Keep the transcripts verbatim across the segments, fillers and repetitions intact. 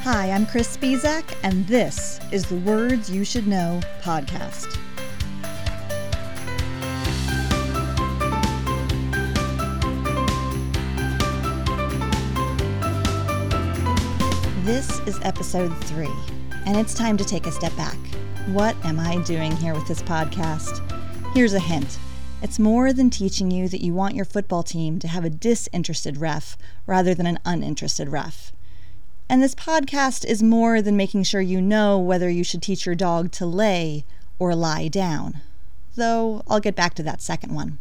Hi, I'm Chris Spizak, and this is the Words You Should Know podcast. This is episode three, and it's time to take a step back. What am I doing here with this podcast? Here's a hint. It's more than teaching you that you want your football team to have a disinterested ref rather than an uninterested ref. And this podcast is more than making sure you know whether you should teach your dog to lay or lie down. Though I'll get back to that second one.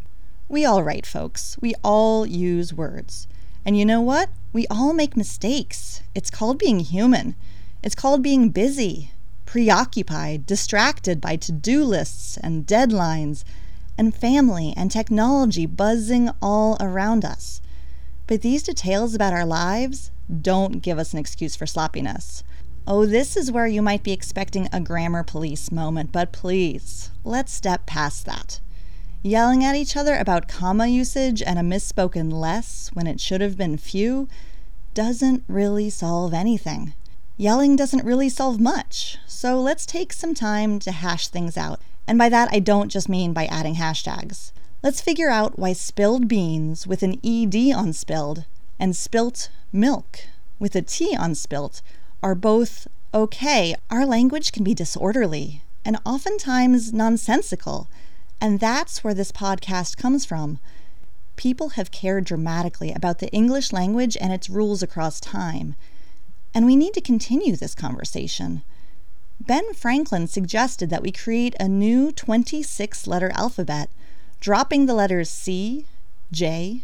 We all write, folks. We all use words. And you know what? We all make mistakes. It's called being human. It's called being busy, preoccupied, distracted by to-do lists and deadlines and family and technology buzzing all around us. But these details about our lives don't give us an excuse for sloppiness. Oh, this is where you might be expecting a grammar police moment, but please, let's step past that. Yelling at each other about comma usage and a misspoken less when it should have been few doesn't really solve anything. Yelling doesn't really solve much, so let's take some time to hash things out. And by that, I don't just mean by adding hashtags. Let's figure out why spilled beans with an E D on spilled and spilt milk with a T on spilt are both okay. Our language can be disorderly and oftentimes nonsensical, and that's where this podcast comes from. People have cared dramatically about the English language and its rules across time, and we need to continue this conversation. Ben Franklin suggested that we create a new twenty-six letter alphabet, dropping the letters C, J,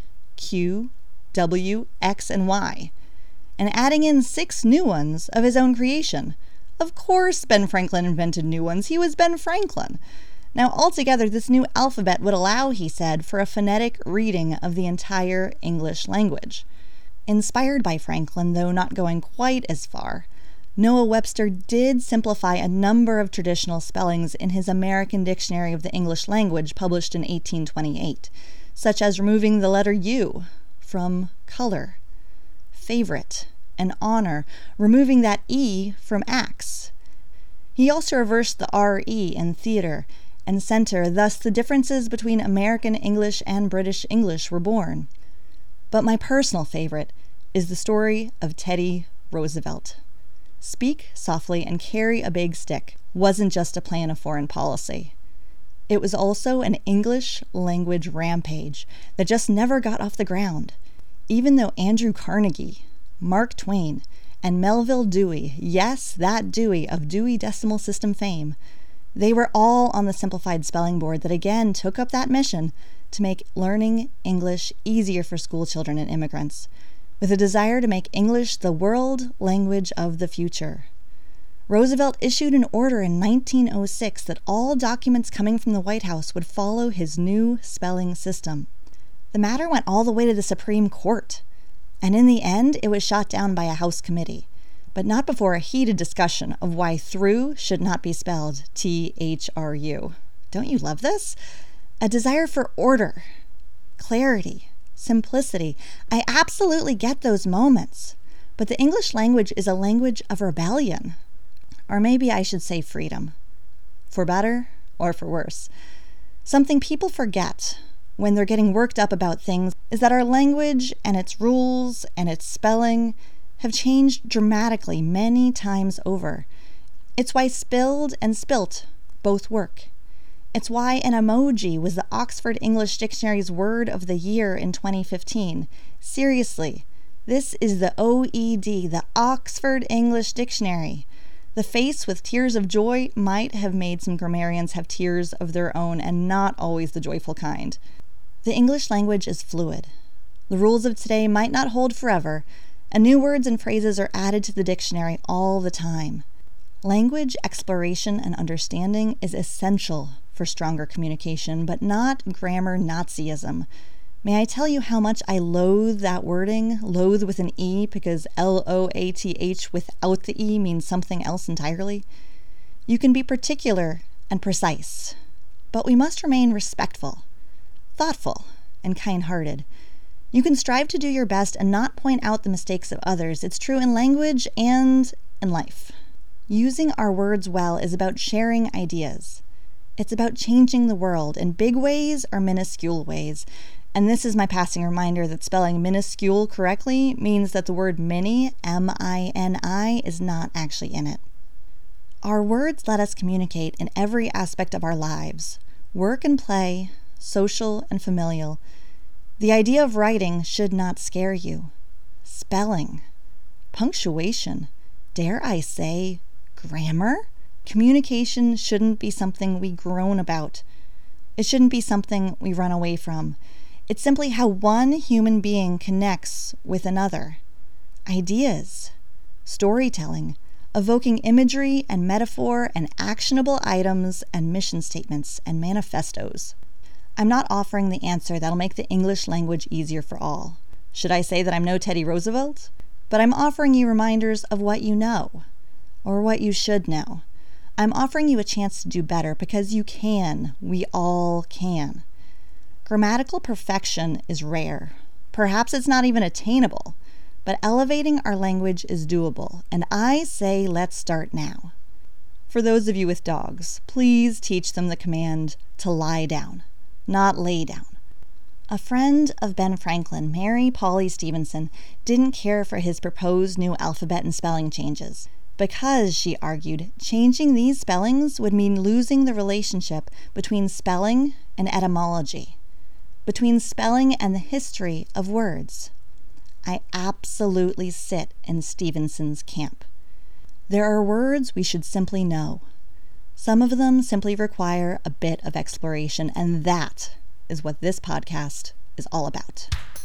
Q, W, X, and Y, and adding in six new ones of his own creation. Of course, Ben Franklin invented new ones. He was Ben Franklin. Now, altogether, this new alphabet would allow, he said, for a phonetic reading of the entire English language. Inspired by Franklin, though not going quite as far, Noah Webster did simplify a number of traditional spellings in his American Dictionary of the English Language, published in eighteen twenty-eight, such as removing the letter U from color, favorite, and honor, removing that E from axe. He also reversed the R E in theater and center, thus the differences between American English and British English were born. But my personal favorite is the story of Teddy Roosevelt. Speak softly and carry a big stick wasn't just a plan of foreign policy. It was also an English language rampage that just never got off the ground. Even though Andrew Carnegie, Mark Twain, and Melville Dewey, yes, that Dewey of Dewey Decimal System fame, they were all on the simplified spelling board that again took up that mission to make learning English easier for school children and immigrants, with a desire to make English the world language of the future. Roosevelt issued an order in nineteen oh six that all documents coming from the White House would follow his new spelling system. The matter went all the way to the Supreme Court, and in the end, it was shot down by a House committee, but not before a heated discussion of why through should not be spelled T H R U. Don't you love this? A desire for order, clarity, simplicity. I absolutely get those moments, but the English language is a language of rebellion. Or maybe I should say freedom, for better or for worse. Something people forget when they're getting worked up about things is that our language and its rules and its spelling have changed dramatically many times over. It's why spilled and spilt both work. It's why an emoji was the Oxford English Dictionary's word of the year in twenty fifteen. Seriously, this is the O E D, the Oxford English Dictionary. The face with tears of joy might have made some grammarians have tears of their own, and not always the joyful kind. The English language is fluid. The rules of today might not hold forever, and new words and phrases are added to the dictionary all the time. Language exploration and understanding is essential for stronger communication, but not grammar Nazism. May I tell you how much I loathe that wording, loathe with an E, because L O A T H without the E means something else entirely? You can be particular and precise, but we must remain respectful, thoughtful, and kind-hearted. You can strive to do your best and not point out the mistakes of others. It's true in language and in life. Using our words well is about sharing ideas. It's about changing the world in big ways or minuscule ways. And this is my passing reminder that spelling minuscule correctly means that the word mini, M I N I, is not actually in it. Our words let us communicate in every aspect of our lives, work and play, social and familial. The idea of writing should not scare you. Spelling, punctuation, dare I say, grammar? Communication shouldn't be something we groan about. It shouldn't be something we run away from. It's simply how one human being connects with another. Ideas, storytelling, evoking imagery and metaphor and actionable items and mission statements and manifestos. I'm not offering the answer that'll make the English language easier for all. Should I say that I'm no Teddy Roosevelt? But I'm offering you reminders of what you know, or what you should know. I'm offering you a chance to do better because you can. We all can. Grammatical perfection is rare. Perhaps it's not even attainable, but elevating our language is doable, and I say let's start now. For those of you with dogs, please teach them the command to lie down, not lay down. A friend of Ben Franklin, Mary Polly Stevenson, didn't care for his proposed new alphabet and spelling changes because, she argued, changing these spellings would mean losing the relationship between spelling and etymology, between spelling and the history of words. I absolutely sit in Stevenson's camp. There are words we should simply know. Some of them simply require a bit of exploration, and that is what this podcast is all about.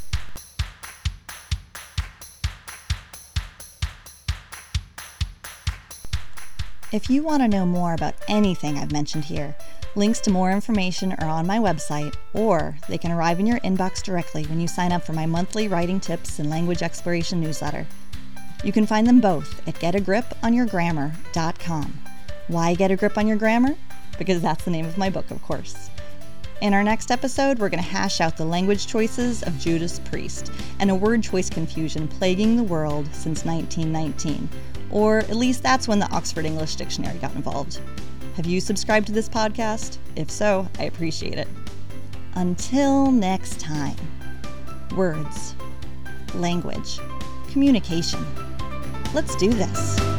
If you want to know more about anything I've mentioned here, links to more information are on my website, or they can arrive in your inbox directly when you sign up for my monthly writing tips and language exploration newsletter. You can find them both at get a grip on your grammar dot com. Why Get a Grip on Your Grammar? Because that's the name of my book, of course. In our next episode, we're going to hash out the language choices of Judas Priest and a word choice confusion plaguing the world since nineteen nineteen. Or at least that's when the Oxford English Dictionary got involved. Have you subscribed to this podcast? If so, I appreciate it. Until next time, words, language, communication. Let's do this.